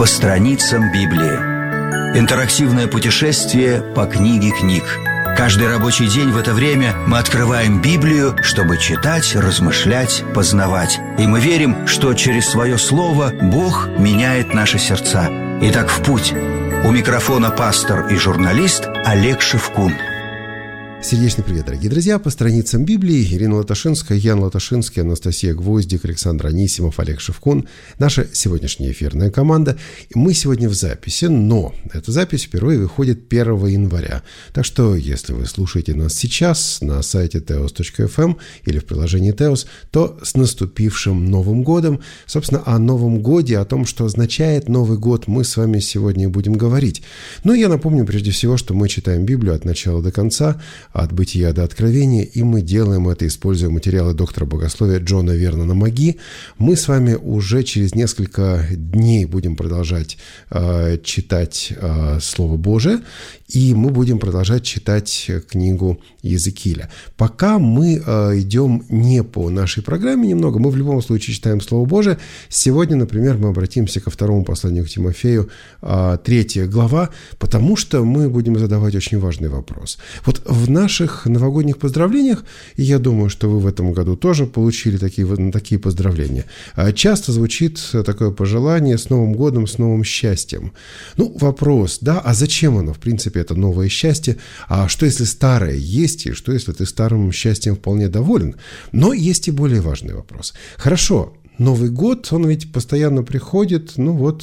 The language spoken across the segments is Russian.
по страницам Библии. Интерактивное путешествие по книге книг. Каждый рабочий день в это время мы открываем Библию, чтобы читать, размышлять, познавать. И мы верим, что через свое слово Бог меняет наши сердца. Итак, в путь. У микрофона пастор и журналист Олег Шевкун. Сердечный привет, дорогие друзья. По страницам Библии Ирина Латашинская, Ян Латашинский, Анастасия Гвоздик, Александр Анисимов, Олег Шевкун. Наша сегодняшняя эфирная команда. И мы сегодня в записи, но эта запись впервые выходит 1 января. Так что, если вы слушаете нас сейчас на сайте teos.fm или в приложении Teos, то с наступившим Новым годом. Собственно, о Новом годе, о том, что означает Новый год, мы с вами сегодня будем говорить. Но я напомню прежде всего, что мы читаем Библию от начала до конца, от Бытия до Откровения, и мы делаем это, используя материалы доктора богословия Джона Вернона Маги. Мы с вами уже через несколько дней будем продолжать читать Слово Божие, и мы будем продолжать читать книгу Иезекииля. Пока мы идем не по нашей программе немного, мы в любом случае читаем Слово Божие. Сегодня, например, мы обратимся ко второму посланию к Тимофею, 3 глава, потому что мы будем задавать очень важный вопрос. Вот в наших новогодних поздравлениях, и я думаю, что вы в этом году тоже получили такие поздравления, часто звучит такое пожелание: с Новым годом, с новым счастьем. Ну, вопрос, да, а зачем оно, в принципе, это новое счастье? А что, если старое есть, и что, если ты старым счастьем вполне доволен? Но есть и более важный вопрос. Хорошо, Новый год, он ведь постоянно приходит,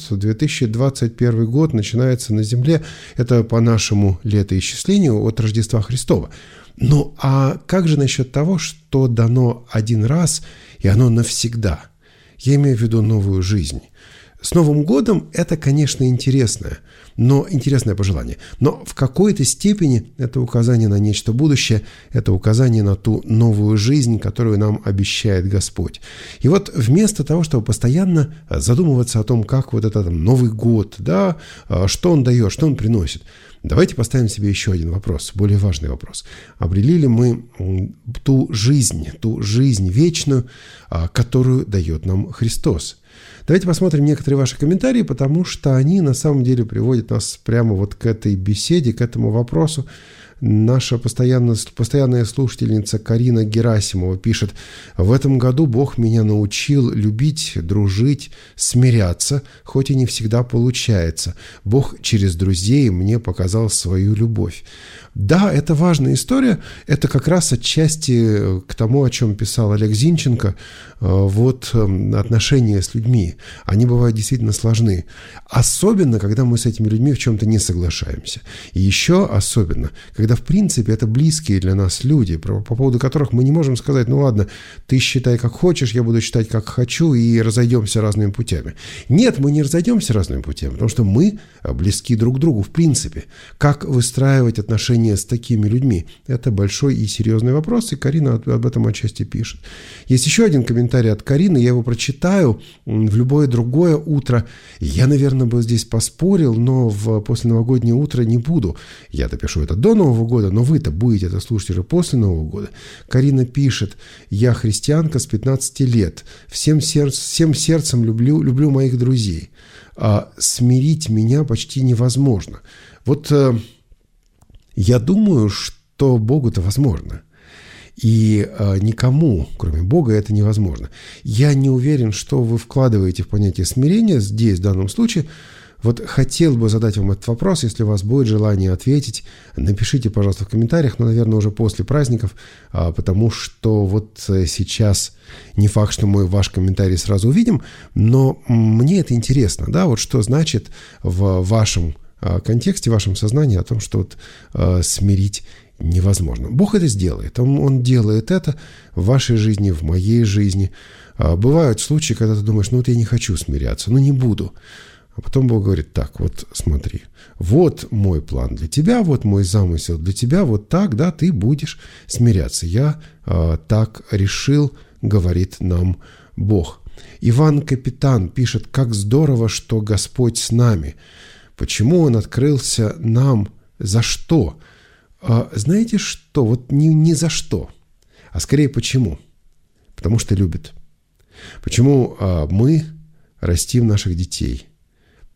2021 год начинается на земле, это по нашему летоисчислению от Рождества Христова. Ну, а как же насчет того, что дано один раз, и оно навсегда? Я имею в виду новую жизнь. С Новым годом это, конечно, интересное пожелание, но в какой-то степени это указание на нечто будущее, это указание на ту новую жизнь, которую нам обещает Господь. И вот вместо того, чтобы постоянно задумываться о том, как вот этот Новый год, да, что он дает, что он приносит, давайте поставим себе еще один вопрос, более важный вопрос. Обрели ли мы ту жизнь вечную, которую дает нам Христос? Давайте посмотрим некоторые ваши комментарии, потому что они на самом деле приводят нас прямо вот к этой беседе, к этому вопросу. Наша постоянная слушательница Карина Герасимова пишет: «В этом году Бог меня научил любить, дружить, смиряться, хоть и не всегда получается. Бог через друзей мне показал свою любовь». Да, это важная история. Это как раз отчасти к тому, о чем писал Олег Зинченко. Отношения с людьми, они бывают действительно сложны. Особенно, когда мы с этими людьми в чем-то не соглашаемся. И еще особенно, когда, в принципе, это близкие для нас люди, по поводу которых мы не можем сказать: ну ладно, ты считай как хочешь, я буду считать как хочу, и разойдемся разными путями. Нет, мы не разойдемся разными путями, потому что мы близки друг к другу в принципе. Как выстраивать отношения с такими людьми? Это большой и серьезный вопрос, и Карина об этом отчасти пишет. Есть еще один комментарий от Карины, я его прочитаю в любое другое утро. Я, наверное, бы здесь поспорил, но в посленовогоднее утро не буду. Я допишу это до Нового года, но вы-то будете это слушать уже после Нового года. Карина пишет: «Я христианка с 15 лет. Всем сердцем люблю моих друзей. Смирить меня почти невозможно». Я думаю, что Богу-то возможно. И никому, кроме Бога, это невозможно. Я не уверен, что вы вкладываете в понятие смирения здесь, в данном случае. Хотел бы задать вам этот вопрос, если у вас будет желание ответить, напишите, пожалуйста, в комментариях, но, наверное, уже после праздников, потому что сейчас не факт, что мы ваш комментарий сразу увидим, но мне это интересно, да, что значит в вашем контексте, в вашем сознании о том, что смирить невозможно. Бог это сделает. Он делает это в вашей жизни, в моей жизни. Бывают случаи, когда ты думаешь: я не хочу смиряться, не буду. А потом Бог говорит: так, смотри, вот мой план для тебя, вот мой замысел для тебя, вот так, да, ты будешь смиряться. Я так решил, говорит нам Бог. Иван Капитан пишет: как здорово, что Господь с нами. Почему Он открылся нам? За что? Знаете что? Не за что, а скорее почему? Потому что любит. Почему мы растим наших детей?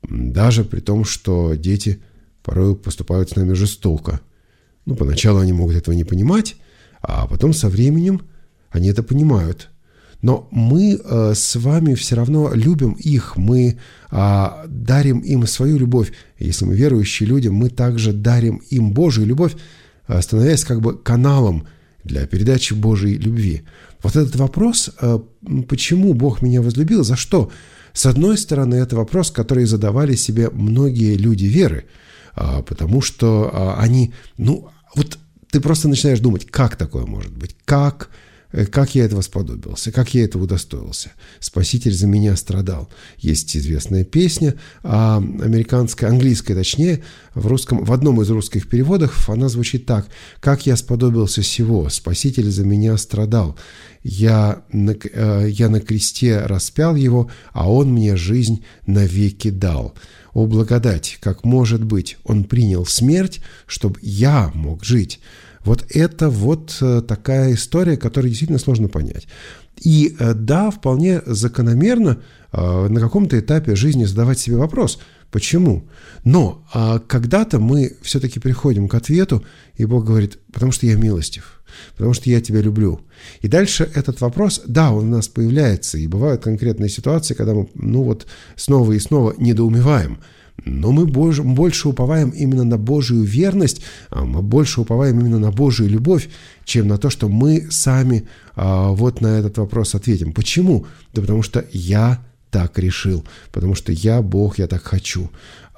Даже при том, что дети порой поступают с нами жестоко. Поначалу они могут этого не понимать, а потом со временем они это понимают. Но мы с вами все равно любим их, мы дарим им свою любовь. Если мы верующие люди, мы также дарим им Божию любовь, становясь как бы каналом для передачи Божьей любви. Вот этот вопрос, почему Бог меня возлюбил, за что? С одной стороны, это вопрос, который задавали себе многие люди веры, потому что они, вот ты просто начинаешь думать, как такое может быть, как я этого сподобился, как я этого удостоился. Спаситель за меня страдал. Есть известная песня, американская, английская точнее, в одном из русских переводов она звучит так: «Как я сподобился сего, Спаситель за меня страдал. Я на кресте распял его, а он мне жизнь навеки дал. О, благодать, как может быть, он принял смерть, чтобы я мог жить». Вот это вот такая история, которую действительно сложно понять. И да, вполне закономерно на каком-то этапе жизни задавать себе вопрос, почему? Но когда-то мы все-таки приходим к ответу, и Бог говорит: потому что я милостив, потому что я тебя люблю. И дальше этот вопрос, да, он у нас появляется, и бывают конкретные ситуации, когда мы, снова и снова недоумеваем. Но мы больше уповаем именно на Божию верность, мы больше уповаем именно на Божию любовь, чем на то, что мы сами вот на этот вопрос ответим. Почему? Да потому что я так решил, потому что я Бог, я так хочу.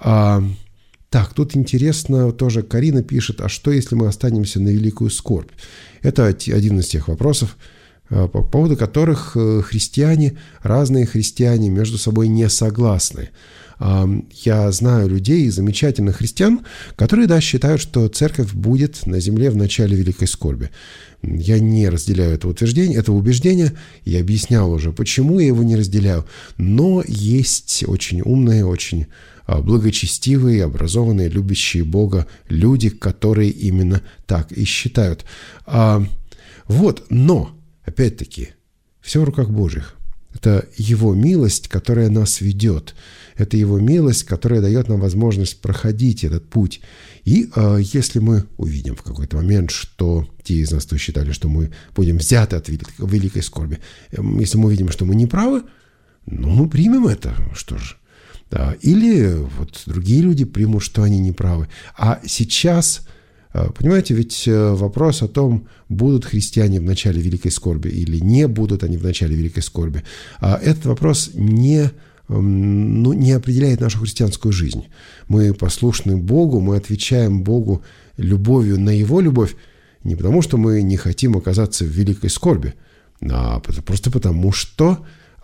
Так, тут интересно, тоже Карина пишет, а что, если мы останемся на великую скорбь? Это один из тех вопросов, по поводу которых разные христиане между собой не согласны. Я знаю людей, замечательных христиан, которые, да, считают, что церковь будет на земле в начале великой скорби. Я не разделяю этого убеждения, я объяснял уже, почему я его не разделяю. Но есть очень умные, очень благочестивые, образованные, любящие Бога люди, которые именно так и считают. Но, опять-таки, все в руках Божьих. Это Его милость, которая нас ведет. Это Его милость, которая дает нам возможность проходить этот путь. И если мы увидим в какой-то момент, что те из нас, кто считали, что мы будем взяты от великой скорби, если мы увидим, что мы не правы, мы примем это. Что же? Да. Или вот другие люди примут, что они не правы. А сейчас, понимаете, ведь вопрос о том, будут христиане в начале великой скорби или не будут они в начале великой скорби, этот вопрос не определяет нашу христианскую жизнь. Мы послушны Богу, мы отвечаем Богу любовью на Его любовь, не потому, что мы не хотим оказаться в великой скорби, а просто потому, что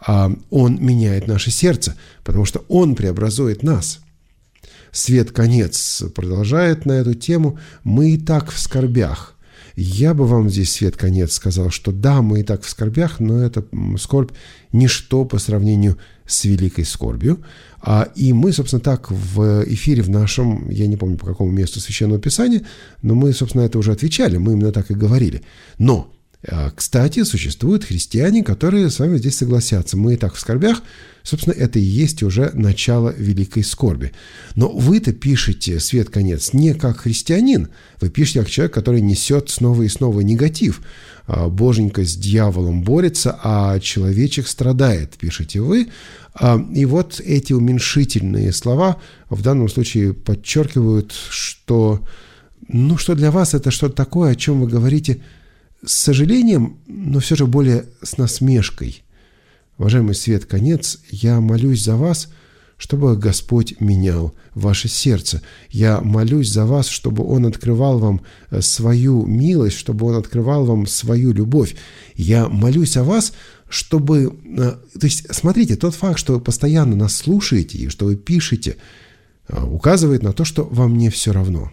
Он меняет наше сердце, потому что Он преобразует нас. Свет Конец продолжает на эту тему. Мы и так в скорбях. Я бы вам здесь, Свет Конец, сказал, что да, мы и так в скорбях, но эта скорбь ничто по сравнению с великой скорбью. И мы, собственно, так в эфире в нашем, я не помню по какому месту Священного Писания, но мы, собственно, это уже отвечали, мы именно так и говорили. Но, кстати, существуют христиане, которые с вами здесь согласятся. Мы и так в скорбях. Собственно, это и есть уже начало великой скорби. Но вы-то пишете, Свет Конец, не как христианин. Вы пишете как человек, который несет снова и снова негатив. Боженька с дьяволом борется, а человечек страдает, пишете вы. И вот эти уменьшительные слова в данном случае подчеркивают, что для вас это что-то такое, о чем вы говорите с сожалением, но все же более с насмешкой. Уважаемый Свет Конец, я молюсь за вас, чтобы Господь менял ваше сердце. Я молюсь за вас, чтобы Он открывал вам свою милость, чтобы Он открывал вам свою любовь. Я молюсь о вас, чтобы... То есть, смотрите, тот факт, что вы постоянно нас слушаете и что вы пишете, указывает на то, что вам не все равно.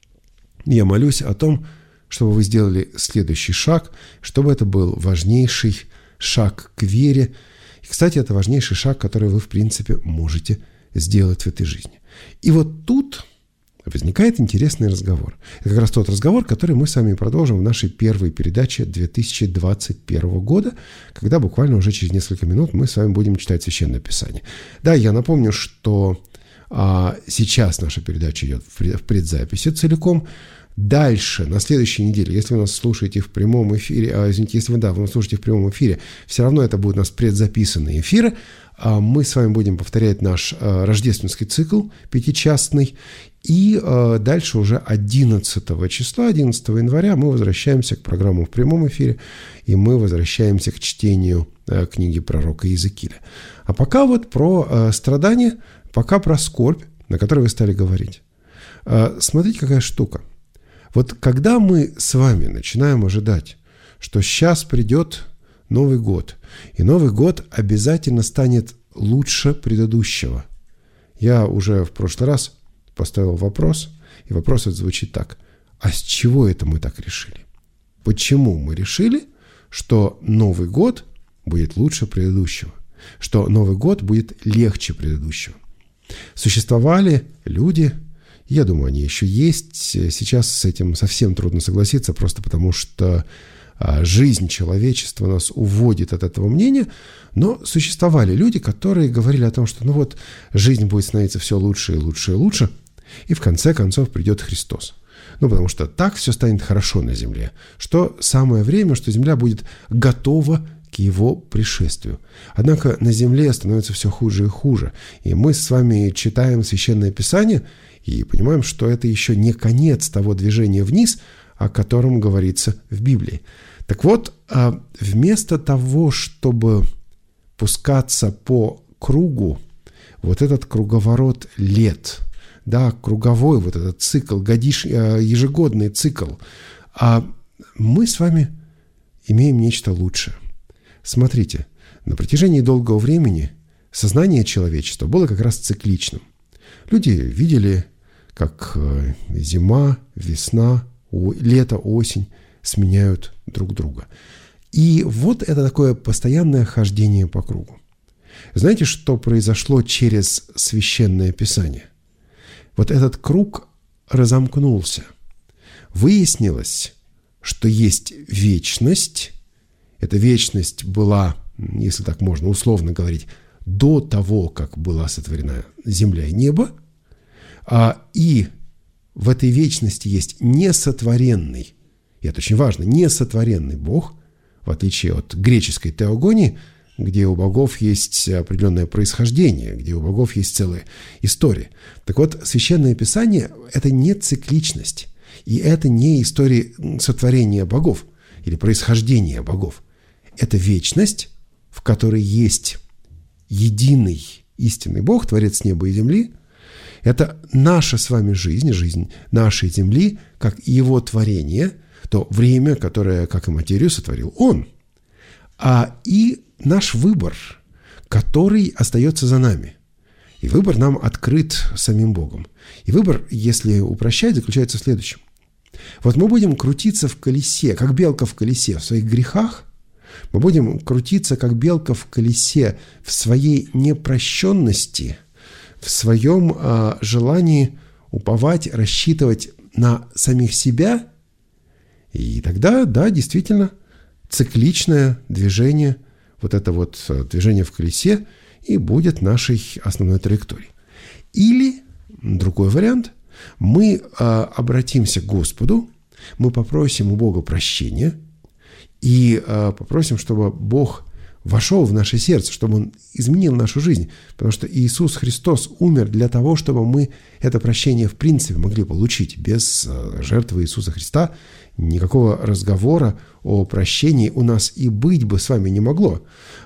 Я молюсь о том, чтобы вы сделали следующий шаг, чтобы это был важнейший шаг к вере. И, кстати, это важнейший шаг, который вы, в принципе, можете сделать в этой жизни. И вот тут возникает интересный разговор. Это как раз тот разговор, который мы с вами продолжим в нашей первой передаче 2021 года, когда буквально уже через несколько минут мы с вами будем читать Священное Писание. Да, я напомню, что Сейчас наша передача идет в предзаписи целиком. Дальше, на следующей неделе, если вы нас слушаете в прямом эфире, если вы нас слушаете в прямом эфире, все равно это будут у нас предзаписанные эфиры. Мы с вами будем повторять наш рождественский цикл пятичастный. И дальше уже 11 числа, 11 января мы возвращаемся к программам в прямом эфире, и мы возвращаемся к чтению книги пророка Иезекииля. А пока вот про страдания, пока про скорбь, на которой вы стали говорить. Смотрите, какая штука. Вот когда мы с вами начинаем ожидать, что сейчас придет Новый год, и Новый год обязательно станет лучше предыдущего. Я уже в прошлый раз поставил вопрос, и вопрос этот звучит так. А с чего это мы так решили? Почему мы решили, что Новый год будет лучше предыдущего? Что Новый год будет легче предыдущего? Существовали люди, я думаю, они еще есть. Сейчас с этим совсем трудно согласиться, просто потому что жизнь человечества нас уводит от этого мнения. Но существовали люди, которые говорили о том, что ну вот жизнь будет становиться все лучше и лучше и лучше, и в конце концов придет Христос. Ну, потому что так все станет хорошо на земле, что самое время, что земля будет готова к его пришествию. Однако на земле становится все хуже и хуже. И мы с вами читаем Священное Писание и понимаем, что это еще не конец того движения вниз, о котором говорится в Библии. Так вот, вместо того, чтобы пускаться по кругу, вот этот круговорот лет, да, круговой вот этот цикл, ежегодный цикл, мы с вами имеем нечто лучшее. Смотрите, на протяжении долгого времени сознание человечества было как раз цикличным. Люди видели, как зима, весна, лето, осень сменяют друг друга. И вот это такое постоянное хождение по кругу. Знаете, что произошло через Священное Писание? Вот этот круг разомкнулся. Выяснилось, что есть вечность. Эта вечность была, если так можно условно говорить, до того, как была сотворена земля и небо. И в этой вечности есть несотворенный, и это очень важно, несотворенный Бог, в отличие от греческой теогонии, где у богов есть определенное происхождение, где у богов есть целая история. Так вот, Священное Писание – это не цикличность, и это не история сотворения богов или происхождения богов. Это вечность, в которой есть единый истинный Бог, Творец неба и земли. Это наша с вами жизнь, жизнь нашей земли, как и его творение, то время, которое, как и материю, сотворил Он. И наш выбор, который остается за нами. И выбор нам открыт самим Богом. И выбор, если упрощать, заключается в следующем. Вот мы будем крутиться в колесе, как белка в колесе в своих грехах. Мы будем крутиться, как белка в колесе в своей непрощенности, в своем желании уповать, рассчитывать на самих себя. И тогда, да, действительно, цикличное движение, вот это вот движение в колесе и будет нашей основной траекторией. Или, другой вариант, мы обратимся к Господу, мы попросим у Бога прощения и попросим, чтобы Бог вошел в наше сердце, чтобы Он изменил нашу жизнь, потому что Иисус Христос умер для того, чтобы мы это прощение в принципе могли получить. Без жертвы Иисуса Христа никакого разговора о прощении у нас и быть бы с вами не могло.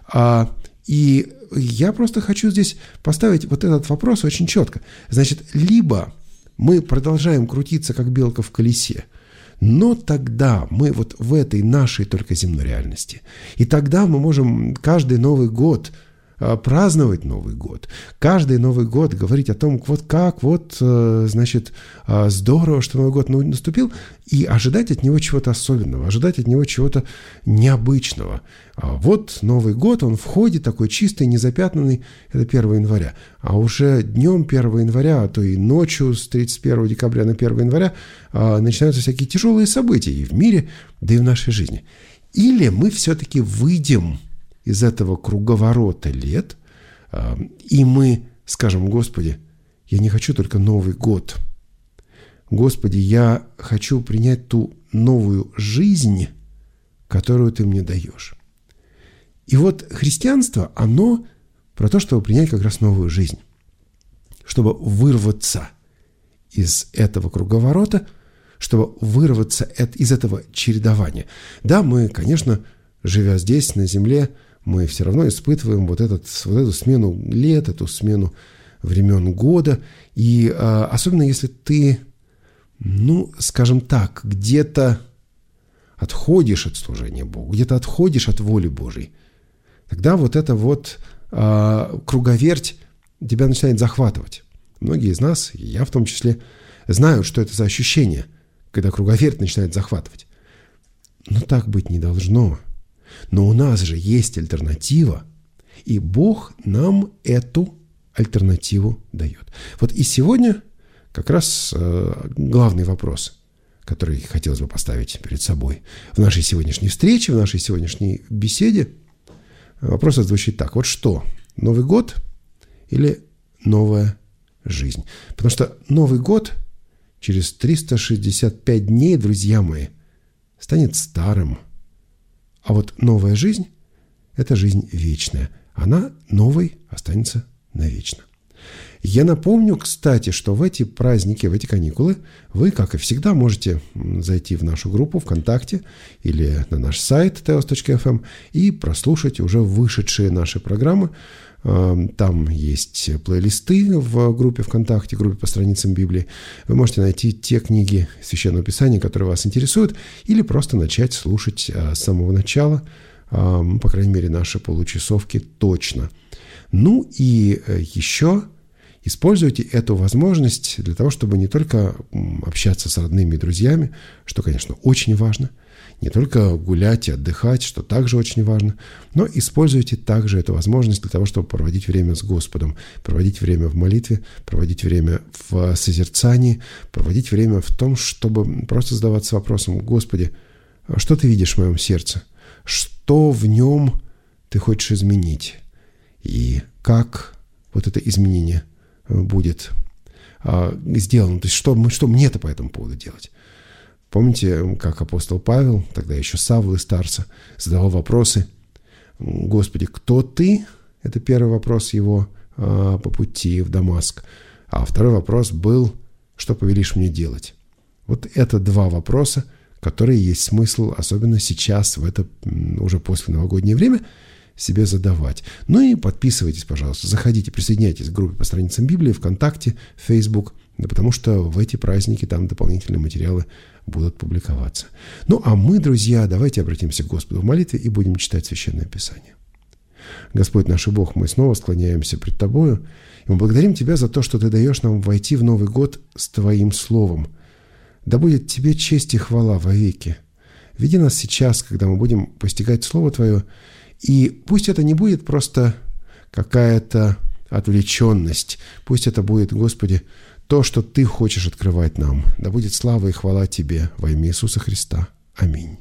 И я просто хочу здесь поставить вот этот вопрос очень четко. Значит, либо мы продолжаем крутиться, как белка в колесе, но тогда мы вот в этой нашей только земной реальности. И тогда мы можем каждый Новый год праздновать Новый год. Каждый Новый год говорить о том, вот как, вот, значит, здорово, что Новый год наступил, и ожидать от него чего-то особенного, ожидать от него чего-то необычного. Вот Новый год, он входит такой чистый, незапятнанный, это 1 января. А уже днем 1 января, а то и ночью с 31 декабря на 1 января начинаются всякие тяжелые события и в мире, да и в нашей жизни. Или мы все-таки выйдем из этого круговорота лет, и мы скажем: Господи, я не хочу только Новый год. Господи, я хочу принять ту новую жизнь, которую Ты мне даешь. И вот христианство, оно про то, чтобы принять как раз новую жизнь, чтобы вырваться из этого круговорота, чтобы вырваться из этого чередования. Да, мы, конечно, живя здесь, на земле, мы все равно испытываем вот эту смену лет, эту смену времен года. И особенно если ты, скажем так, где-то отходишь от служения Богу, где-то отходишь от воли Божьей, тогда вот эта вот круговерть тебя начинает захватывать. Многие из нас, и я в том числе, знают, что это за ощущение, когда круговерть начинает захватывать. Но так быть не должно. Но у нас же есть альтернатива, и Бог нам эту альтернативу дает. Вот и сегодня как раз главный вопрос, который хотелось бы поставить перед собой в нашей сегодняшней встрече, в нашей сегодняшней беседе. Вопрос звучит так. Вот что? Новый год или новая жизнь? Потому что Новый год через 365 дней, друзья мои, станет старым. А вот новая жизнь – это жизнь вечная. Она новой останется навечно. Я напомню, кстати, что в эти праздники, в эти каникулы вы, как и всегда, можете зайти в нашу группу ВКонтакте или на наш сайт teos.fm и прослушать уже вышедшие наши программы. Там есть плейлисты в группе ВКонтакте, группе по страницам Библии. Вы можете найти те книги Священного Писания, которые вас интересуют, или просто начать слушать с самого начала, по крайней мере, наши получасовки точно. Ну и еще используйте эту возможность для того, чтобы не только общаться с родными и друзьями, что, конечно, очень важно, не только гулять и отдыхать, что также очень важно, но используйте также эту возможность для того, чтобы проводить время с Господом, проводить время в молитве, проводить время в созерцании, проводить время в том, чтобы просто задаваться вопросом: Господи, что Ты видишь в моем сердце? Что в нем Ты хочешь изменить? И как вот это изменение будет сделано? То есть что мне-то по этому поводу делать? Помните, как апостол Павел, тогда еще Савл из Тарса, задавал вопросы: Господи, кто Ты? Это первый вопрос его по пути в Дамаск. А второй вопрос был: что повелишь мне делать? Вот это два вопроса, которые есть смысл, особенно сейчас, в это уже после новогоднее время, себе задавать. Ну и подписывайтесь, пожалуйста, заходите, присоединяйтесь к группе по страницам Библии, ВКонтакте, Facebook, да, потому что в эти праздники там дополнительные материалы будут публиковаться. Ну а мы, друзья, давайте обратимся к Господу в молитве и будем читать Священное Писание. Господь наш и Бог, мы снова склоняемся пред Тобою, и мы благодарим Тебя за то, что Ты даешь нам войти в Новый год с Твоим Словом. Да будет Тебе честь и хвала вовеки. Веди нас сейчас, когда мы будем постигать Слово Твое, и пусть это не будет просто какая-то отвлеченность, пусть это будет, Господи, то, что Ты хочешь открывать нам. Да будет слава и хвала Тебе во имя Иисуса Христа. Аминь.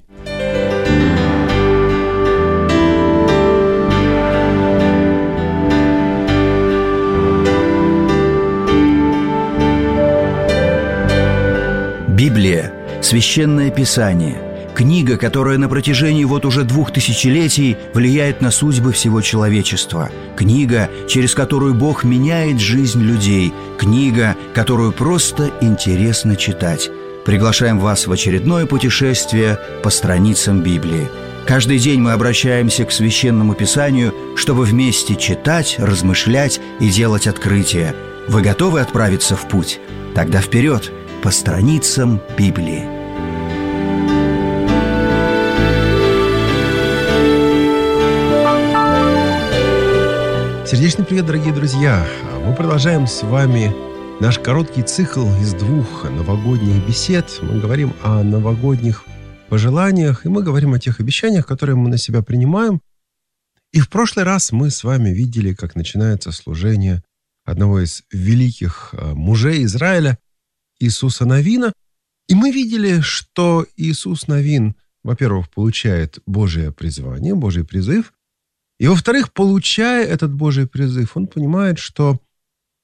Библия – Священное Писание. Книга, которая на протяжении вот уже 2000 влияет на судьбы всего человечества. Книга, через которую Бог меняет жизнь людей. Книга, которую просто интересно читать. Приглашаем вас в очередное путешествие по страницам Библии. Каждый день мы обращаемся к Священному Писанию, чтобы вместе читать, размышлять и делать открытия. Вы готовы отправиться в путь? Тогда вперед, по страницам Библии. Сердечный привет, дорогие друзья! Мы продолжаем с вами наш короткий цикл из 2 новогодних бесед. Мы говорим о новогодних пожеланиях, и мы говорим о тех обещаниях, которые мы на себя принимаем. И в прошлый раз мы с вами видели, как начинается служение одного из великих мужей Израиля, Иисуса Навина. И мы видели, что Иисус Навин, во-первых, получает Божие призвание, Божий призыв, и, во-вторых, получая этот Божий призыв, он понимает, что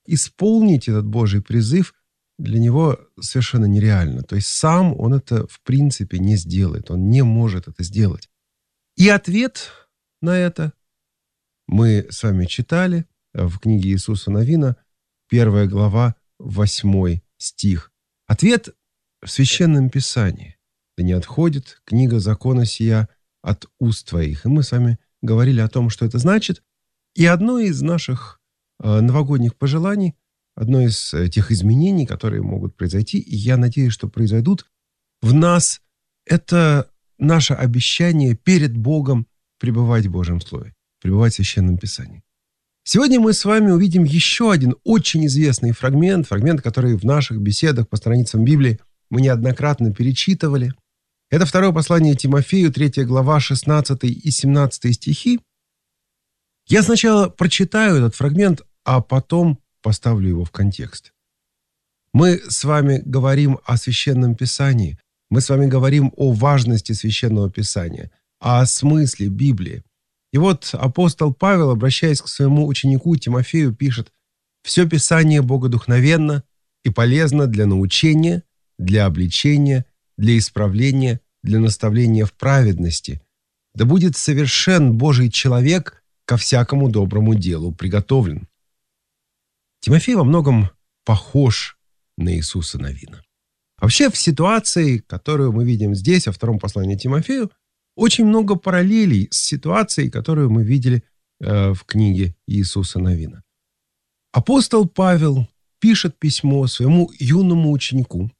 исполнить этот Божий призыв для него совершенно нереально. То есть сам он это в принципе не сделает, он не может это сделать. И ответ на это мы с вами читали в книге Иисуса Навина, 1 глава, 8 стих. Ответ в Священном Писании. «Да не отходит книга закона сия от уст твоих». И мы с вами говорили о том, что это значит. И одно из наших новогодних пожеланий, одно из тех изменений, которые могут произойти, и я надеюсь, что произойдут в нас, это наше обещание перед Богом пребывать в Божьем Слове, пребывать в Священном Писании. Сегодня мы с вами увидим еще один очень известный фрагмент, который в наших беседах по страницам Библии мы неоднократно перечитывали. Это второе послание Тимофею, 3 глава, 16 и 17 стихи. Я сначала прочитаю этот фрагмент, а потом поставлю его в контекст. Мы с вами говорим о Священном Писании, мы с вами говорим о важности Священного Писания, о смысле Библии. И вот апостол Павел, обращаясь к своему ученику Тимофею, пишет: «Все Писание богодухновенно и полезно для научения, для обличения, для исправления, для наставления в праведности. Да будет совершен Божий человек, ко всякому доброму делу приготовлен». Тимофей во многом похож на Иисуса Навина. Вообще в ситуации, которую мы видим здесь, во втором послании Тимофею, очень много параллелей с ситуацией, которую мы видели в книге Иисуса Навина. Апостол Павел пишет письмо своему юному ученику,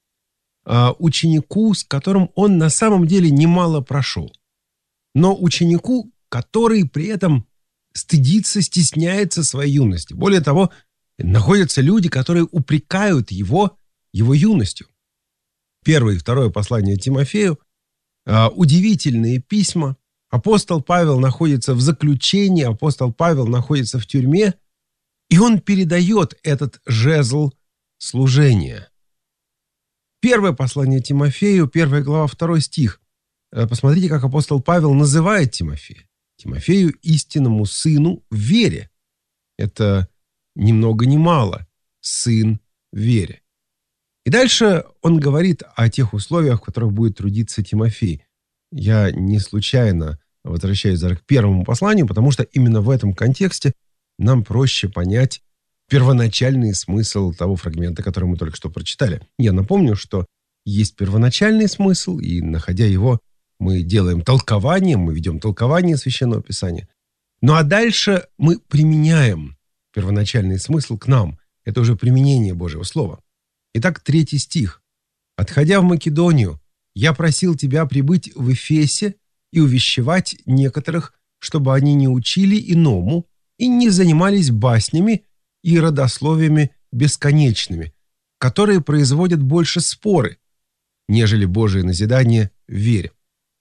с которым он на самом деле немало прошел, но ученику, который при этом стыдится, стесняется своей юности. Более того, находятся люди, которые упрекают его юностью. Первое и второе послание Тимофею – удивительные письма. Апостол Павел находится в заключении, апостол Павел находится в тюрьме, и он передает этот жезл служения. Первое послание Тимофею, 1 глава, 2 стих. Посмотрите, как апостол Павел называет Тимофея. Тимофею, истинному сыну в вере. Это ни много ни мало. Сын в вере. И дальше он говорит о тех условиях, в которых будет трудиться Тимофей. Я не случайно возвращаюсь к первому посланию, потому что именно в этом контексте нам проще понять первоначальный смысл того фрагмента, который мы только что прочитали. Я напомню, что есть первоначальный смысл, и, находя его, мы делаем толкование, мы ведем толкование Священного Писания. Ну а дальше мы применяем первоначальный смысл к нам. Это уже применение Божьего Слова. Итак, 3 стих. «Отходя в Македонию, я просил тебя прибыть в Эфесе и увещевать некоторых, чтобы они не учили иному и не занимались баснями и родословиями бесконечными, которые производят больше споры, нежели Божие назидание в вере».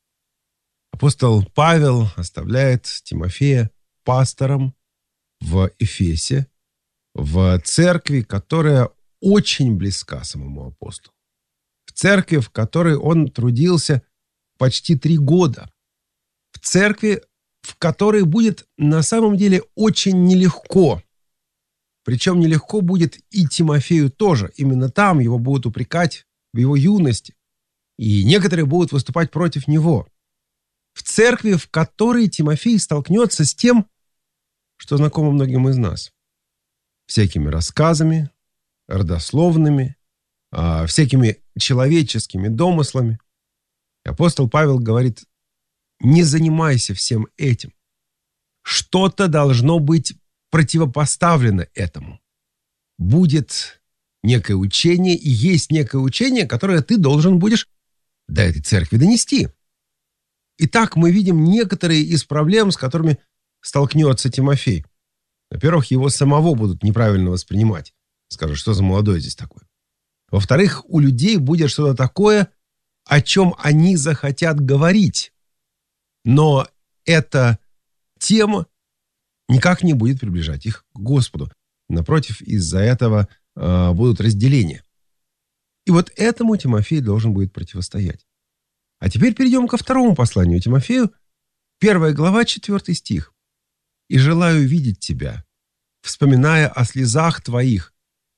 Апостол Павел оставляет Тимофея пастором в Эфесе, в церкви, которая очень близка самому апостолу. В церкви, в которой он трудился почти 3 года. В церкви, в которой будет на самом деле очень нелегко. Причем нелегко будет и Тимофею тоже. Именно там его будут упрекать в его юности. И некоторые будут выступать против него. В церкви, в которой Тимофей столкнется с тем, что знакомо многим из нас. Всякими рассказами, родословными, всякими человеческими домыслами. И апостол Павел говорит: не занимайся всем этим. Что-то должно быть противопоставлено этому. Будет некое учение, и есть некое учение, которое ты должен будешь до этой церкви донести. Итак, мы видим некоторые из проблем, с которыми столкнется Тимофей. Во-первых, его самого будут неправильно воспринимать. Скажут, что за молодой здесь такой. Во-вторых, у людей будет что-то такое, о чем они захотят говорить. Но эта тема никак не будет приближать их к Господу. Напротив, из-за этого будут разделения. И вот этому Тимофей должен будет противостоять. А теперь перейдем ко второму посланию Тимофею, 1 глава, 4 стих. «И желаю видеть тебя, вспоминая о слезах твоих,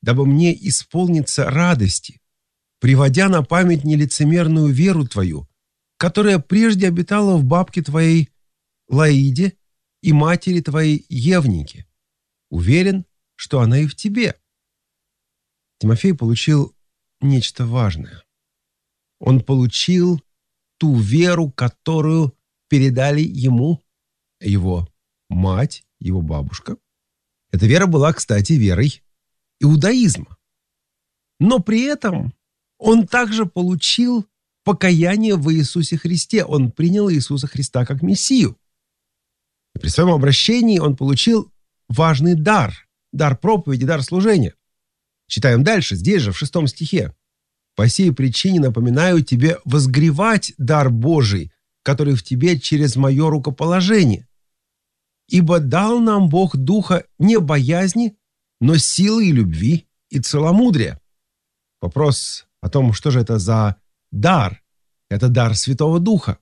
дабы мне исполниться радости, приводя на память нелицемерную веру твою, которая прежде обитала в бабке твоей Лаиде и матери твоей Евнике. Уверен, что она и в тебе». Тимофей получил нечто важное. Он получил ту веру, которую передали ему его мать, его бабушка. Эта вера была, кстати, верой иудаизма. Но при этом он также получил покаяние в Иисусе Христе. Он принял Иисуса Христа как Мессию. И при своем обращении он получил важный дар проповеди, дар служения. Читаем дальше, здесь же, в 6 стихе. «По сей причине напоминаю тебе возгревать дар Божий, который в тебе через мое рукоположение. Ибо дал нам Бог духа не боязни, но силы и любви и целомудрия». Вопрос о том, что же это за дар. Это дар Святого Духа.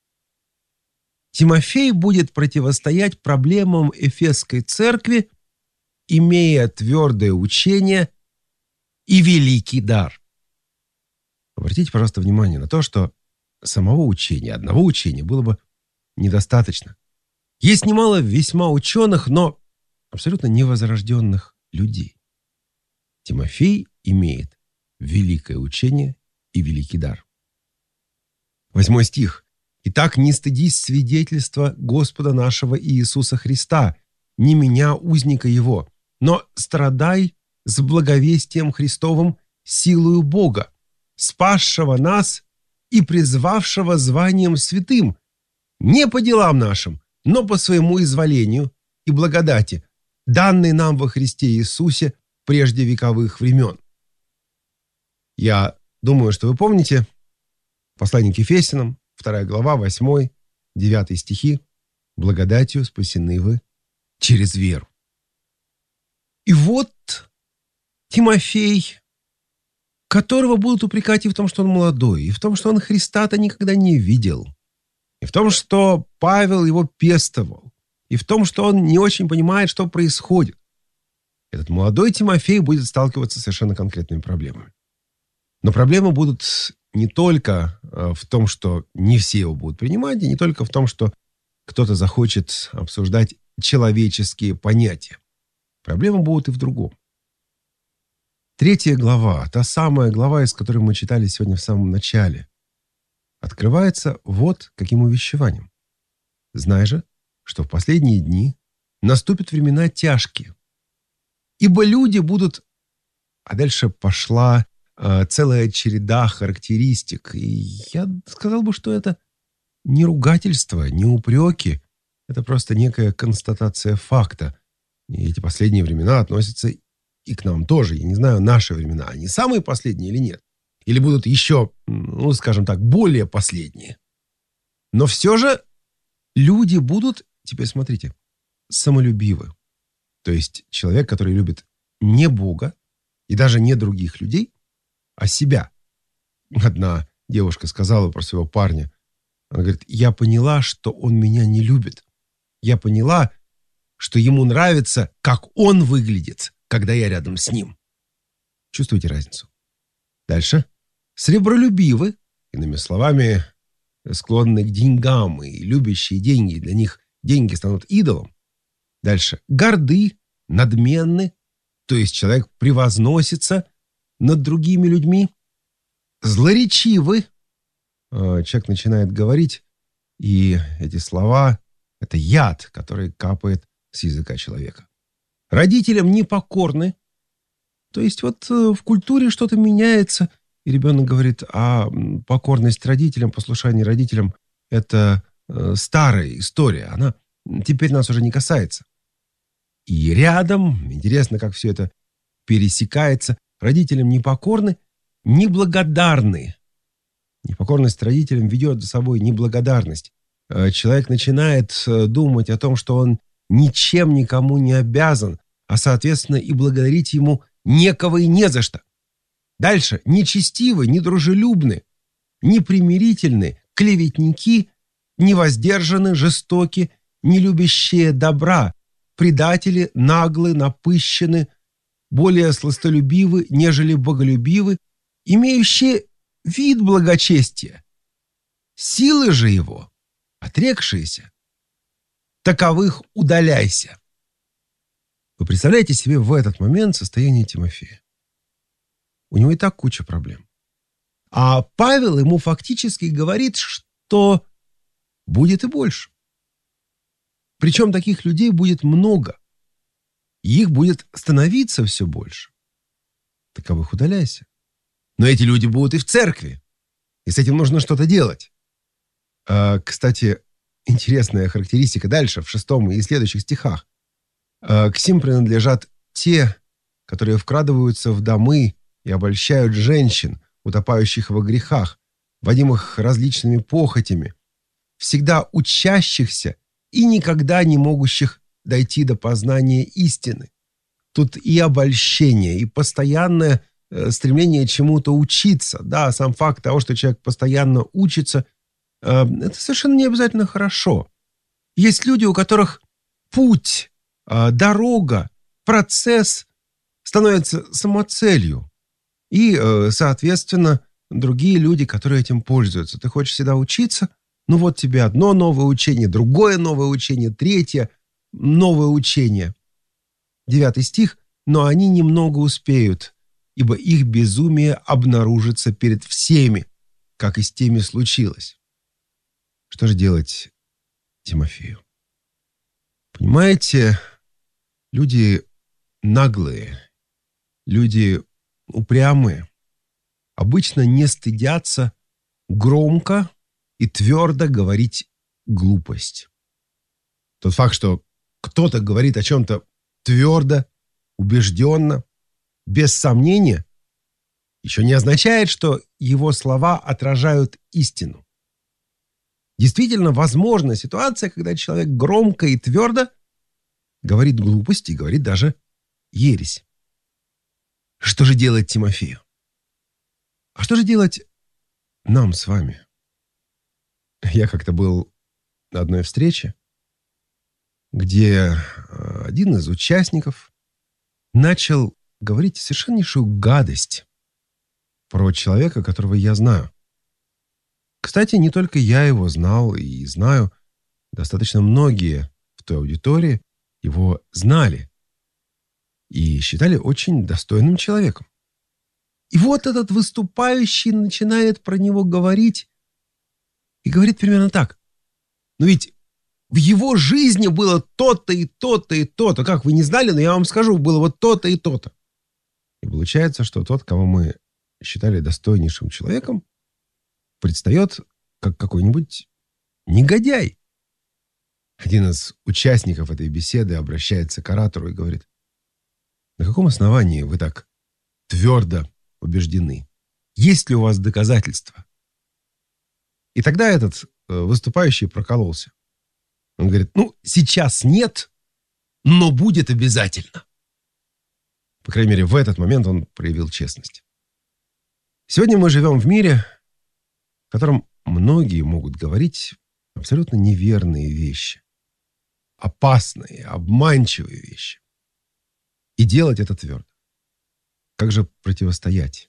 Тимофей будет противостоять проблемам Эфесской церкви, имея твердое учение и великий дар. Обратите, пожалуйста, внимание на то, что самого учения, одного учения было бы недостаточно. Есть немало весьма ученых, но абсолютно невозрожденных людей. Тимофей имеет великое учение и великий дар. 8 стих. «Итак, не стыдись свидетельства Господа нашего Иисуса Христа, не меня, узника Его, но страдай с благовестием Христовым силою Бога, спасшего нас и призвавшего званием святым, не по делам нашим, но по своему изволению и благодати, данной нам во Христе Иисусе прежде вековых времен». Я думаю, что вы помните послание к Ефесянам, 2 глава, 8, 9 стихи. «Благодатью спасены вы через веру». И вот Тимофей, которого будут упрекать и в том, что он молодой, и в том, что он Христа-то никогда не видел, и в том, что Павел его пестовал, и в том, что он не очень понимает, что происходит. Этот молодой Тимофей будет сталкиваться с совершенно конкретными проблемами. Но проблемы будут не только в том, что не все его будут принимать, и не только в том, что кто-то захочет обсуждать человеческие понятия. Проблемы будут и в другом. 3 глава, та самая глава, из которой мы читали сегодня в самом начале, открывается вот каким увещеванием. «Знай же, что в последние дни наступят времена тяжкие, ибо люди будут...» А дальше пошла целая череда характеристик. И я сказал бы, что это не ругательство, не упреки. Это просто некая констатация факта. И эти последние времена относятся и к нам тоже. Я не знаю, наши времена, они самые последние или нет. Или будут еще, скажем так, более последние. Но все же люди будут, теперь смотрите, самолюбивы. То есть человек, который любит не Бога и даже не других людей, а себя. Одна девушка сказала про своего парня. Она говорит: я поняла, что он меня не любит. Я поняла, что ему нравится, как он выглядит, когда я рядом с ним. Чувствуете разницу? Дальше. Сребролюбивы, иными словами, склонны к деньгам и любящие деньги. Для них деньги станут идолом. Дальше. Горды, надменны, то есть человек превозносится над другими людьми. Злоречивы. Человек начинает говорить, и эти слова – это яд, который капает с языка человека. Родителям непокорны. То есть вот в культуре что-то меняется, и ребенок говорит, а покорность родителям, послушание родителям – это старая история, она теперь нас уже не касается. И рядом, интересно, как все это пересекается, родителям непокорны, неблагодарны. Непокорность родителям ведет за собой неблагодарность. Человек начинает думать о том, что он ничем никому не обязан, а, соответственно, и благодарить ему некого и не за что. Дальше. Нечестивы, недружелюбны, непримирительны, клеветники, невоздержаны, жестоки, нелюбящие добра, предатели, наглы, напыщены, более сластолюбивы, нежели боголюбивы, имеющие вид благочестия, силы же его, отрекшиеся, таковых удаляйся». Вы представляете себе в этот момент состояние Тимофея? У него и так куча проблем. А Павел ему фактически говорит, что будет и больше. Причем таких людей будет много. И их будет становиться все больше. Таковых удаляйся. Но эти люди будут и в церкви. И с этим нужно что-то делать. Кстати, интересная характеристика дальше, в 6 и следующих стихах. К сим принадлежат те, которые вкрадываются в домы и обольщают женщин, утопающих во грехах, водимых различными похотями, всегда учащихся и никогда не могущих дойти до познания истины. Тут и обольщение, и постоянное стремление чему-то учиться. Да, сам факт того, что человек постоянно учится, это совершенно не обязательно хорошо. Есть люди, у которых путь, дорога, процесс становится самоцелью. И, соответственно, другие люди, которые этим пользуются. Ты хочешь всегда учиться, ну вот тебе одно новое учение, другое новое учение, третье новое учение. 9 стих. «Но они немного успеют, ибо их безумие обнаружится перед всеми, как и с теми случилось». Что же делать Тимофею? Понимаете, люди наглые, люди упрямые обычно не стыдятся громко и твердо говорить глупость. Тот факт, что кто-то говорит о чем-то твердо, убежденно, без сомнения, еще не означает, что его слова отражают истину. Действительно, возможна ситуация, когда человек громко и твердо говорит глупости и говорит даже ересь. Что же делать Тимофею? А что же делать нам с вами? Я как-то был на одной встрече, где один из участников начал говорить совершеннейшую гадость про человека, которого я знаю. Кстати, не только я его знал и знаю, достаточно многие в той аудитории его знали и считали очень достойным человеком. И вот этот выступающий начинает про него говорить и говорит примерно так. Ну ведь в его жизни было то-то и то-то и то-то. Как вы не знали, но я вам скажу, было вот то-то и то-то. И получается, что тот, кого мы считали достойнейшим человеком, предстает как какой-нибудь негодяй. Один из участников этой беседы обращается к оратору и говорит: на каком основании вы так твердо убеждены? Есть ли у вас доказательства? И тогда этот выступающий прокололся. Он говорит: ну, сейчас нет, но будет обязательно. По крайней мере, в этот момент он проявил честность. Сегодня мы живем в мире, в котором многие могут говорить абсолютно неверные вещи, опасные, обманчивые вещи. И делать это твердо. Как же противостоять?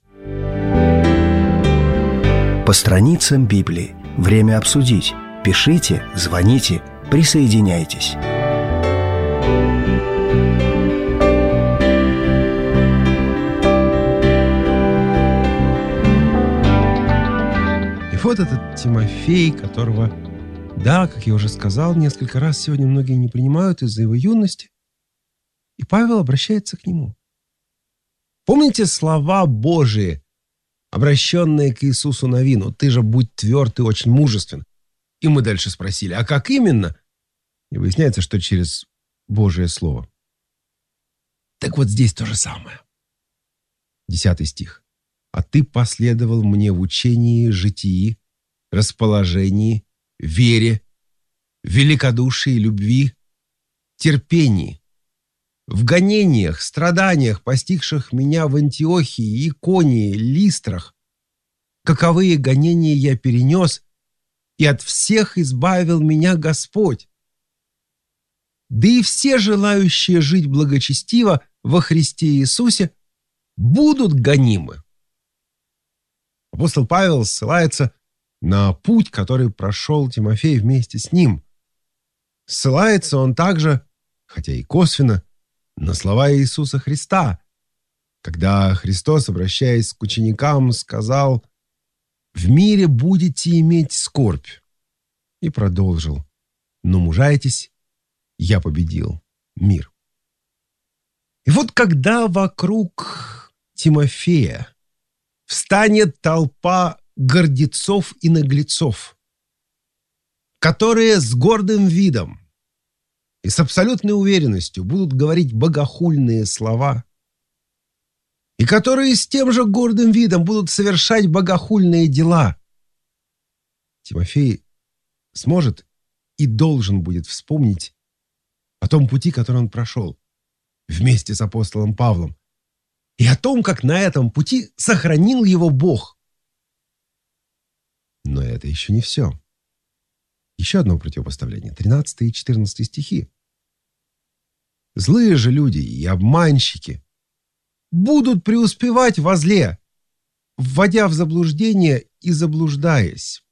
По страницам Библии. Время обсудить. Пишите, звоните, присоединяйтесь. И вот этот Тимофей, которого, да, как я уже сказал, несколько раз сегодня многие не принимают из-за его юности. И Павел обращается к нему. Помните слова Божии, обращенные к Иисусу Навину: «Ты же будь тверд и очень мужествен». И мы дальше спросили: а как именно? И выясняется, что через Божие Слово. Так вот здесь то же самое. 10 стих. «А ты последовал мне в учении, житии, расположении, вере, великодушии, любви, терпении, в гонениях, страданиях, постигших меня в Антиохии, Иконии, Листрах. Каковые гонения я перенес, и от всех избавил меня Господь. Да и все желающие жить благочестиво во Христе Иисусе будут гонимы. Апостол Павел ссылается на путь, который прошел Тимофей вместе с ним. Ссылается он также, хотя и косвенно, на слова Иисуса Христа, когда Христос, обращаясь к ученикам, сказал: «В мире будете иметь скорбь». И продолжил: «Но мужайтесь, я победил мир». И вот когда вокруг Тимофея встанет толпа гордецов и наглецов, которые с гордым видом и с абсолютной уверенностью будут говорить богохульные слова, и которые с тем же гордым видом будут совершать богохульные дела, Тимофей сможет и должен будет вспомнить о том пути, который он прошел вместе с апостолом Павлом, и о том, как на этом пути сохранил его Бог. Но это еще не все. Еще одно противопоставление. 13 и 14 стихи. «Злые же люди и обманщики будут преуспевать во зле, вводя в заблуждение и заблуждаясь».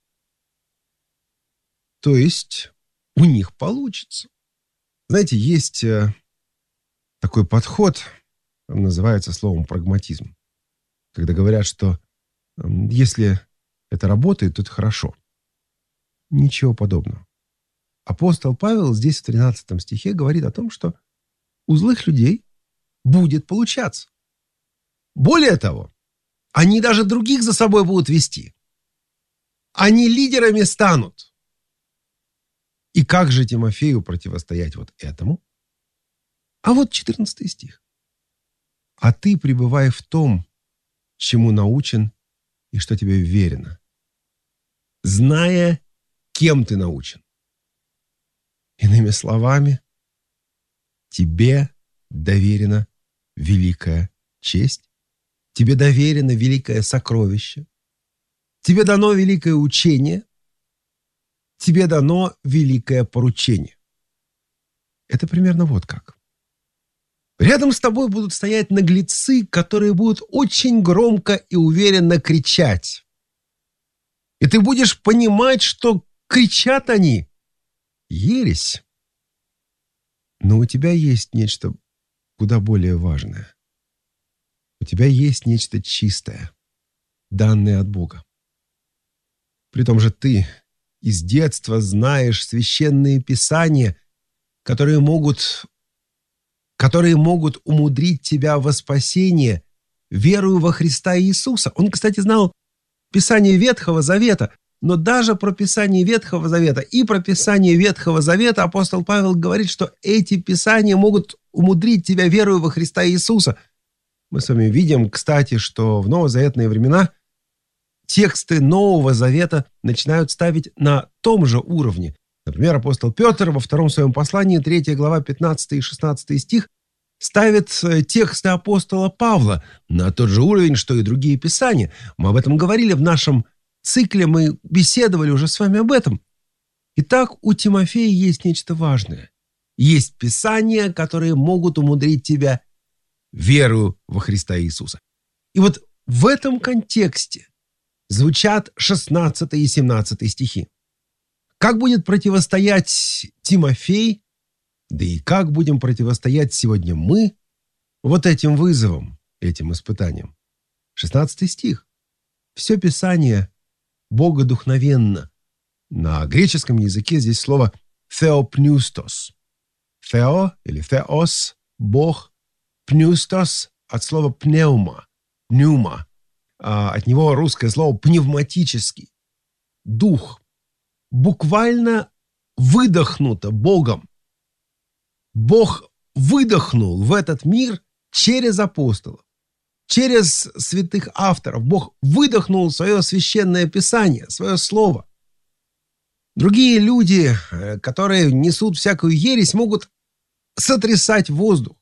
То есть у них получится. Знаете, есть такой подход, он называется словом прагматизм. Когда говорят, что если это работает, то это хорошо. Ничего подобного. Апостол Павел здесь в 13 стихе говорит о том, что у злых людей будет получаться. Более того, они даже других за собой будут вести. Они лидерами станут. И как же Тимофею противостоять вот этому? А вот 14 стих. «А ты пребывай в том, чему научен и что тебе верено, зная, кем ты научен». Иными словами, тебе доверена великая честь, тебе доверено великое сокровище, тебе дано великое учение, тебе дано великое поручение. Это примерно вот как. Рядом с тобой будут стоять наглецы, которые будут очень громко и уверенно кричать. И ты будешь понимать, что кричат они ересь. Но у тебя есть нечто куда более важное. У тебя есть нечто чистое, данное от Бога. Притом же ты из детства знаешь священные писания, которые могут умудрить тебя во спасение, верую во Христа Иисуса. Он, кстати, знал Писание Ветхого Завета, но даже про Писание Ветхого Завета и про Писание Ветхого Завета апостол Павел говорит, что эти Писания могут умудрить тебя, верую во Христа Иисуса. Мы с вами видим, кстати, что в новозаветные времена тексты Нового Завета начинают ставить на том же уровне. Например, апостол Петр во втором своем послании, 3 глава, 15 и 16 стих, ставит тексты апостола Павла на тот же уровень, что и другие писания. Мы об этом говорили в нашем цикле, мы беседовали уже с вами об этом. Итак, у Тимофея есть нечто важное. Есть писания, которые могут умудрить тебя, верую во Христа Иисуса. И вот в этом контексте звучат 16 и 17 стихи. Как будет противостоять Тимофей, да и как будем противостоять сегодня мы вот этим вызовам, этим испытаниям? 16 стих. Все Писание богодухновенно. На греческом языке здесь слово «theopneustos». «Theo» или «theos» – «бог», «pneustos» от слова «пнeuма», «пнeuма». От него русское слово «пневматический», «дух». Буквально выдохнуто Богом. Бог выдохнул в этот мир через апостолов, через святых авторов. Бог выдохнул свое священное писание, свое слово. Другие люди, которые несут всякую ересь, могут сотрясать воздух.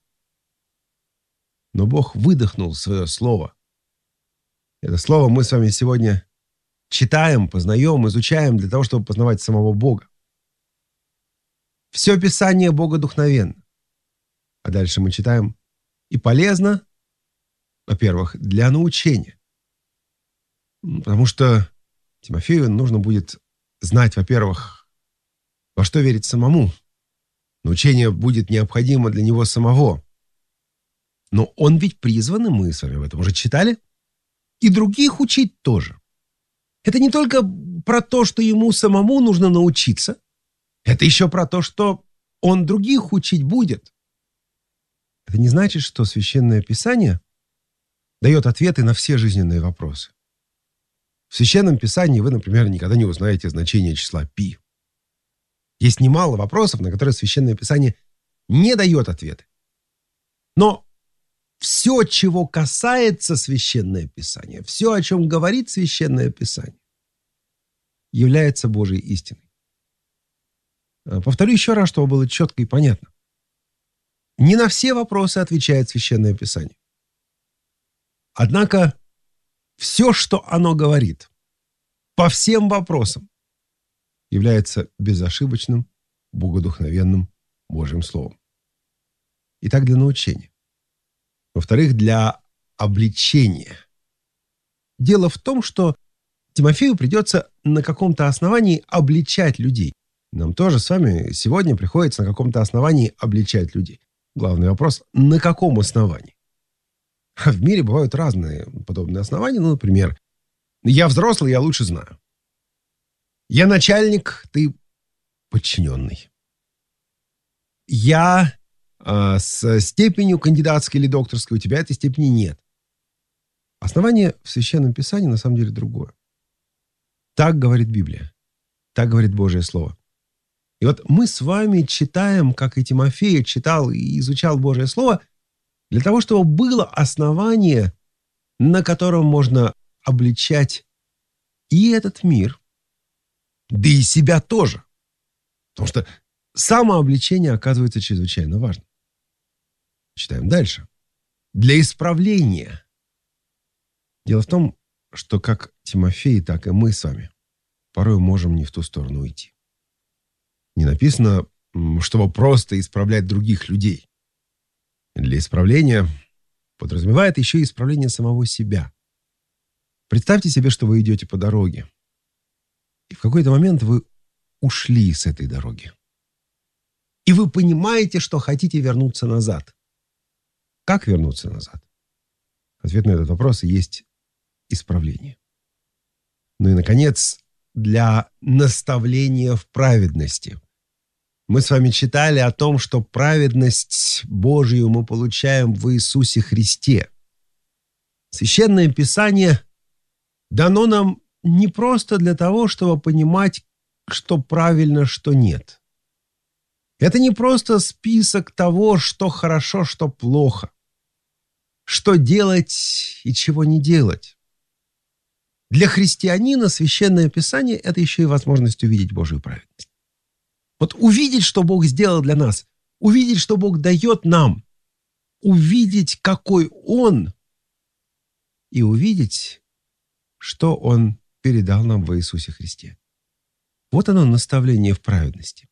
Но Бог выдохнул свое слово. Это слово мы с вами сегодня читаем, познаем, изучаем для того, чтобы познавать самого Бога. Все Писание богодухновенно. А дальше мы читаем: и полезно, во-первых, для научения. Потому что Тимофею нужно будет знать, во-первых, во что верить самому. Научение будет необходимо для него самого. Но он ведь призван, и мы с вами об этом уже читали, и других учить тоже. Это не только про то, что ему самому нужно научиться, это еще про то, что он других учить будет. Это не значит, что Священное Писание дает ответы на все жизненные вопросы. В Священном Писании вы, например, никогда не узнаете значение числа π. Есть немало вопросов, на которые Священное Писание не дает ответы. Но все, чего касается Священное Писание, все, о чем говорит Священное Писание, является Божьей истиной. Повторю еще раз, чтобы было четко и понятно. Не на все вопросы отвечает Священное Писание. Однако все, что оно говорит, по всем вопросам, является безошибочным, богодухновенным Божьим Словом. Итак, для научения. Во-вторых, для обличения. Дело в том, что Тимофею придется на каком-то основании обличать людей. Нам тоже с вами сегодня приходится на каком-то основании обличать людей. Главный вопрос – на каком основании? В мире бывают разные подобные основания. Ну, например, я взрослый, я лучше знаю. Я начальник, ты подчиненный. Я с степенью кандидатской или докторской, у тебя этой степени нет. Основание в Священном Писании на самом деле другое. Так говорит Библия. Так говорит Божье Слово. И вот мы с вами читаем, как и Тимофей читал и изучал Божье Слово, для того, чтобы было основание, на котором можно обличать и этот мир, да и себя тоже. Потому что самообличение оказывается чрезвычайно важным. Читаем дальше. Для исправления. Дело в том, что как Тимофей, так и мы с вами порой можем не в ту сторону уйти. Не написано, чтобы просто исправлять других людей. Для исправления подразумевает еще и исправление самого себя. Представьте себе, что вы идете по дороге. И в какой-то момент вы ушли с этой дороги. И вы понимаете, что хотите вернуться назад. Как вернуться назад? Ответ на этот вопрос есть исправление. Ну и, наконец, для наставления в праведности. Мы с вами читали о том, что праведность Божию мы получаем в Иисусе Христе. Священное Писание дано нам не просто для того, чтобы понимать, что правильно, что нет. Это не просто список того, что хорошо, что плохо, что делать и чего не делать. Для христианина Священное Писание – это еще и возможность увидеть Божию праведность. Вот увидеть, что Бог сделал для нас, увидеть, что Бог дает нам, увидеть, какой Он, и увидеть, что Он передал нам в Иисусе Христе. Вот оно, наставление в праведности.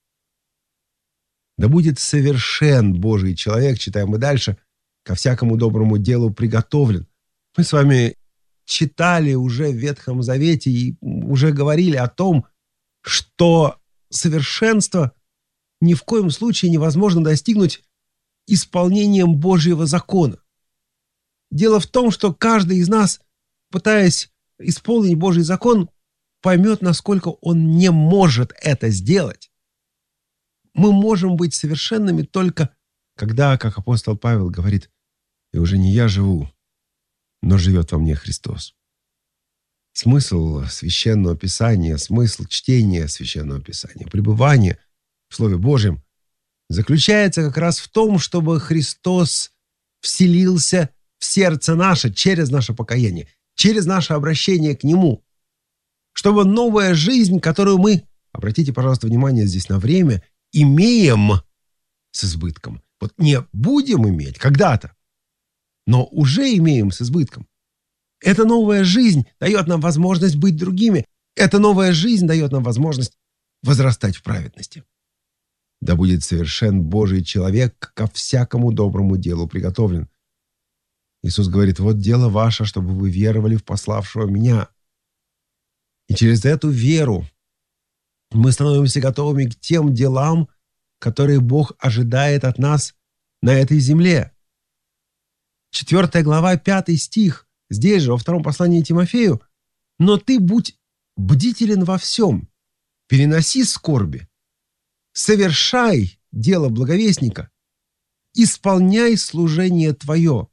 Да будет совершен Божий человек, читаем мы дальше, ко всякому доброму делу приготовлен. Мы с вами читали уже в Ветхом Завете и уже говорили о том, что совершенство ни в коем случае невозможно достигнуть исполнением Божьего закона. Дело в том, что каждый из нас, пытаясь исполнить Божий закон, поймет, насколько он не может это сделать. Мы можем быть совершенными только когда, как апостол Павел говорит, «И уже не я живу, но живет во мне Христос». Смысл Священного Писания, смысл чтения Священного Писания, пребывания в Слове Божьем заключается как раз в том, чтобы Христос вселился в сердце наше через наше покаяние, через наше обращение к Нему. Чтобы новая жизнь, которую мы, обратите, пожалуйста, внимание здесь на время, имеем с избытком. Вот не будем иметь когда-то, но уже имеем с избытком. Эта новая жизнь дает нам возможность быть другими. Эта новая жизнь дает нам возможность возрастать в праведности. Да будет совершен Божий человек, ко всякому доброму делу приготовлен. Иисус говорит: вот дело ваше, чтобы вы веровали в пославшего меня. И через эту веру мы становимся готовыми к тем делам, которые Бог ожидает от нас на этой земле. 4 глава, 5 стих, здесь же, во 2 послании Тимофею: «Но ты будь бдителен во всем, переноси скорби, совершай дело благовестника, исполняй служение твое,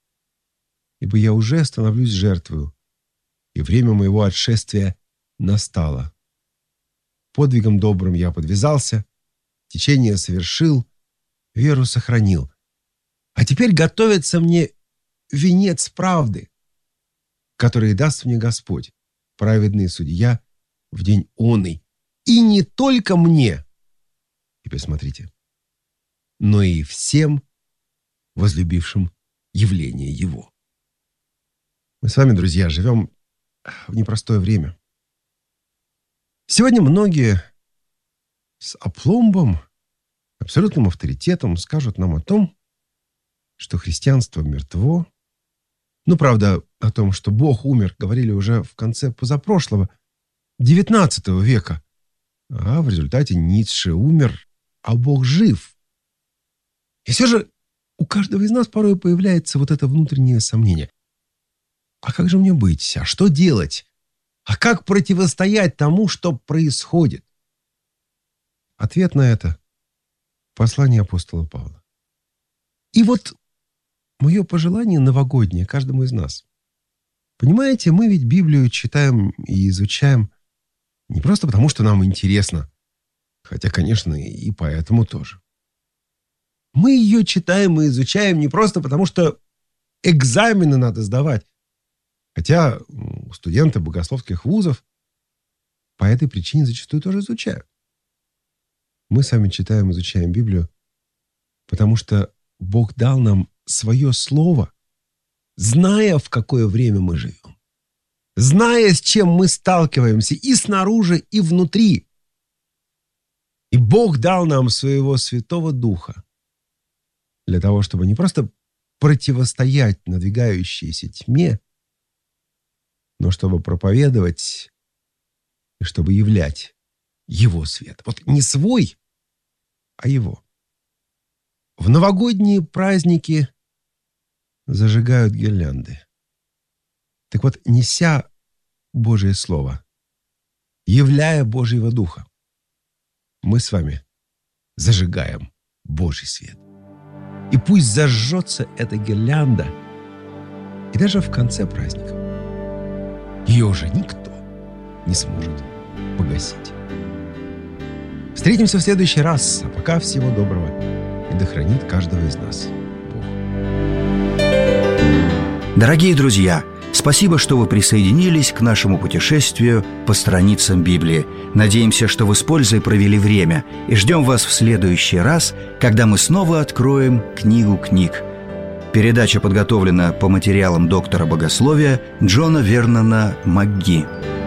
ибо я уже становлюсь жертвою, и время моего отшествия настало. Подвигом добрым я подвязался, течение совершил, веру сохранил. А теперь готовится мне венец правды, который даст мне Господь, праведный судья, в день оный. И не только мне, теперь смотрите, но и всем возлюбившим явление Его». Мы с вами, друзья, живем в непростое время. Сегодня многие с апломбом, абсолютным авторитетом скажут нам о том, что христианство мертво. Правда, о том, что Бог умер, говорили уже в конце позапрошлого, 19 века. А в результате Ницше умер, а Бог жив. И все же у каждого из нас порой появляется вот это внутреннее сомнение. А как же мне быть? А что делать? А как противостоять тому, что происходит? Ответ на это — послание апостола Павла. И вот мое пожелание новогоднее каждому из нас. Понимаете, мы ведь Библию читаем и изучаем не просто потому, что нам интересно, хотя, конечно, и поэтому тоже. Мы ее читаем и изучаем не просто потому, что экзамены надо сдавать, хотя студенты богословских вузов по этой причине зачастую тоже изучают. Мы сами читаем, изучаем Библию, потому что Бог дал нам свое слово, зная, в какое время мы живем, зная, с чем мы сталкиваемся и снаружи, и внутри. И Бог дал нам своего Святого Духа для того, чтобы не просто противостоять надвигающейся тьме, но чтобы проповедовать и чтобы являть Его свет. Вот не свой, а Его. В новогодние праздники зажигают гирлянды. Так вот, неся Божие Слово, являя Божьего Духа, мы с вами зажигаем Божий свет. И пусть зажжется эта гирлянда, и даже в конце праздника ее уже никто не сможет погасить. Встретимся в следующий раз. А пока всего доброго. И да хранит каждого из нас Бог. Дорогие друзья, спасибо, что вы присоединились к нашему путешествию по страницам Библии. Надеемся, что вы с пользой провели время. И ждем вас в следующий раз, когда мы снова откроем книгу книг. Передача подготовлена по материалам доктора богословия Джона Вернона МакГи.